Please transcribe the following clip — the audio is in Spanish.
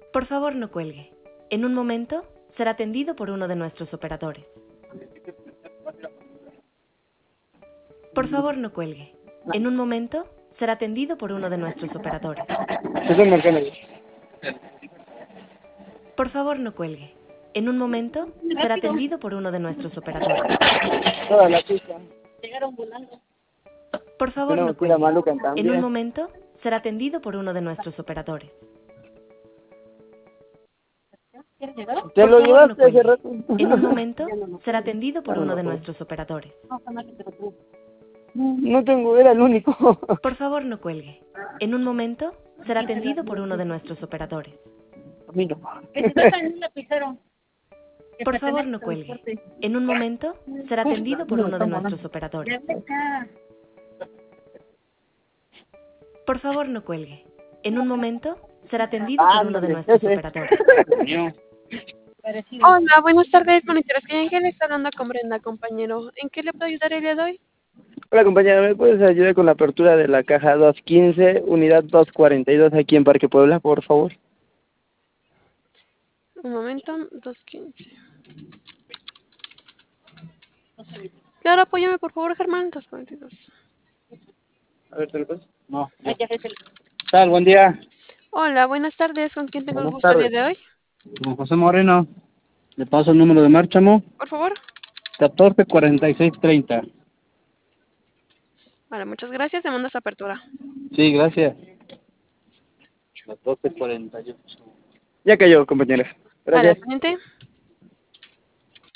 Por favor, no cuelgue. En un momento será atendido por uno de nuestros operadores. Por favor, no cuelgue. En un momento será atendido por uno de nuestros operadores. Por favor, no cuelgue. En un momento será atendido por uno de nuestros operadores. Toda la pista. Llegaron volando. Por favor, Tenemos no que ir a cuelgue. Malucan En también. un momento será atendido por uno de nuestros operadores. ¿Quieres llegar? ¿Te Por lo favor, no llevaste hace cuelgue. rato? En un momento será atendido por Ya no uno lo de puedo. nuestros operadores. No, jamás te lo tuve. No tengo, era el único. Por favor, no cuelgue. En un momento será atendido por uno de nuestros operadores. A mí no. Que si vas en un lapicero. Que Por se favor, tenés no cuelgue. transporte. En un momento será atendido por uno de nuestros operadores. Ya ves acá. Por favor, no cuelgue. En un momento será atendido por uno de Ándale, nuestros ese. operadores. Parecido. Hola, buenas tardes, monitores. ¿En qué le está hablando con Brenda, compañero? ¿En qué le puedo ayudar el día de hoy? Hola compañera, ¿me puedes ayudar con la apertura de la caja 215, unidad 242 aquí en Parque Puebla, por favor? Un momento, 215. Claro, apóyame por favor, Germán, 242. A ver, ¿te lo puedes? No. Ay, ya ves el. ¿Qué tal? Buen día. Hola, buenas tardes. ¿Con quién tengo el Buenas gusto el día tardes. de hoy? Don José Moreno. Le paso el número de Márchamo. Por favor. 144630. Vale, muchas gracias. Te mando esta apertura. Sí, gracias. 1448. Ya cayó, compañera. Vale, Gracias. pendiente.